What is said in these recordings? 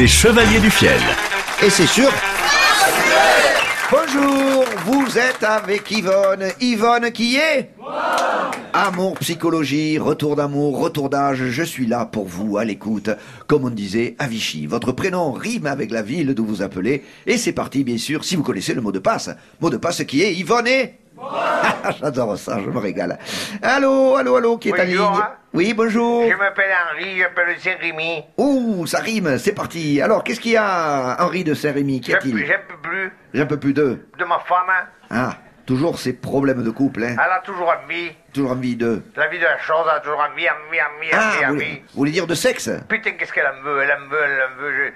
Les Chevaliers du Fiel. Et c'est sûr. Bonjour, vous êtes avec Yvonne. Yvonne qui est Amour, psychologie, retour d'amour, retour d'âge, je suis là pour vous, à l'écoute. Comme on disait à Vichy, votre prénom rime avec la ville d'où vous appelez. Et c'est parti, bien sûr, si vous connaissez le mot de passe. Mot de passe qui est Yvonne et... J'adore ça, je me régale. Allô, qui est en ligne? Oui, bonjour. Je m'appelle Henri, j'appelle Saint-Rémy. Ouh, ça rime, c'est parti. Alors, qu'est-ce qu'il y a, Henri de Saint-Rémy? Qu'y a-t-il? J'en peux plus J'en peux plus d'eux. de ma femme. Ah, toujours ces problèmes de couple, hein. Elle a toujours envie. Toujours envie d'eux. La vie de la chose, elle a toujours envie. Vous voulez dire de sexe? Putain, qu'est-ce qu'elle en veut, elle en veut.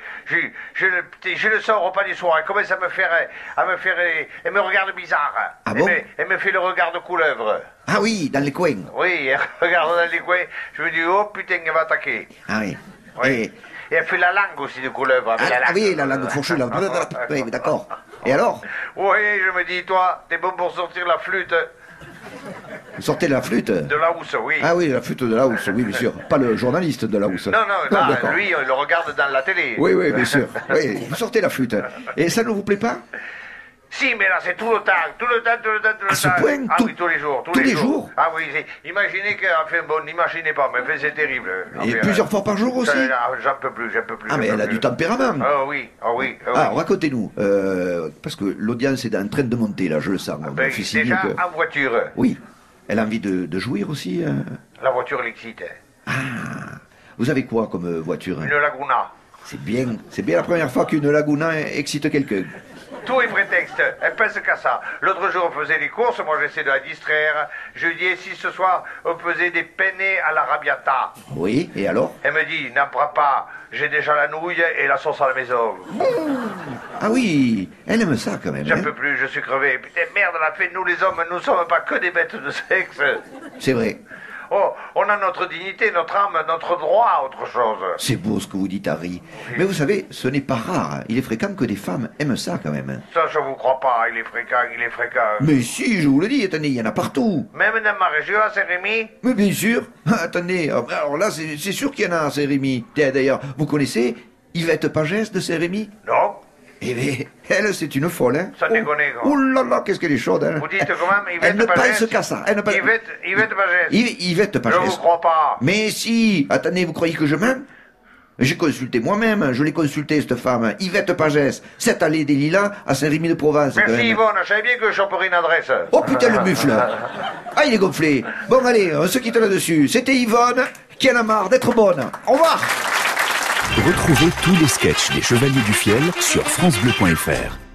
Je le sors au repas du soir. Elle commence à me faire, elle me regarde bizarre. Ah bon? Elle me fait le regard de couleuvre. Ah oui, dans les coins. Oui, elle regarde dans les coins. Je me dis, oh putain, elle va attaquer. Ah oui. Oui. Et- Et elle fait la langue aussi de couleuvre. Avec Ah oui, la langue fourchue, là. Oui, d'accord. Et alors? Oui, je me dis, toi, t'es bon pour sortir la flûte Vous sortez la flûte? de la housse, oui. Ah oui, la flûte de la housse, oui, bien sûr. Pas le journaliste de la housse. Non, Ah, d'accord. lui, on le regarde dans la télé. Oui, bien sûr. Oui, vous sortez la flûte. Et ça ne vous plaît pas? Si, mais là, c'est tout le temps. À ce point? Ah oui, tous les jours. tous les jours? Ah oui, imaginez que, enfin bon, n'imaginez pas, mais enfin, c'est terrible. Et Enfin, plusieurs fois par jour aussi? J'en peux plus. Ah, mais elle a du tempérament. Ah oui. Ah, racontez-nous. Parce que l'audience est en train de monter, là, je le sens. On Ben, me fait signer déjà, que... en voiture, Oui. Elle a envie de jouir aussi. la voiture l'excite. Vous avez quoi comme voiture? Une Laguna. C'est bien la première fois qu'une Laguna excite quelqu'un. Tout est prétexte, elle pense qu'à ça. L'autre jour, on faisait les courses, moi j'essaie de la distraire. Je lui dis, et si ce soir, on faisait des penne à l'arrabbiata? Oui, et alors? Elle me dit, n'en prends pas, j'ai déjà la nouille et la sauce à la maison. Ah oui, elle aime ça quand même. J'en Hein? peux plus, je suis crevé. Putain, merde, la fait, nous les hommes, nous sommes pas que des bêtes de sexe. C'est vrai. Oh, on a notre dignité, notre âme, notre droit à autre chose. C'est beau ce que vous dites, Harry. Mais vous savez, ce n'est pas rare. Il est fréquent que des femmes aiment ça quand même. Ça, je vous crois pas, il est fréquent. Mais si, je vous le dis, attendez, il y en a partout. Même dans ma région, à Saint-Rémy, Mais bien sûr. Attendez, alors là, c'est sûr qu'il y en a à Saint-Rémy. D'ailleurs, vous connaissez Yvette Pagès de Saint-Rémy? non? Eh bien, elle, c'est une folle, hein. Ça déconne, quoi. Ouh là là, qu'est-ce qu'elle est chaude, hein. Vous dites comment, Elle ne Yvette Pagès? pense qu'à ça. Elle ne pense... Yvette Pagès. Yvette Je Pagès. vous crois pas. Mais si, attendez, vous croyez que je mens? J'ai consulté moi-même, je l'ai consulté cette femme, Yvette Pagès, cette allée des Lilas à Saint-Rémy-de-Provence. quand Merci même. Yvonne, je savais bien que je choperais une adresse. Oh putain le mufle. Ah il est gonflé. Bon allez, on se quitte là-dessus. C'était Yvonne qui en a marre d'être bonne. Au revoir. Retrouvez tous les sketchs des Chevaliers du Fiel sur francebleu.fr.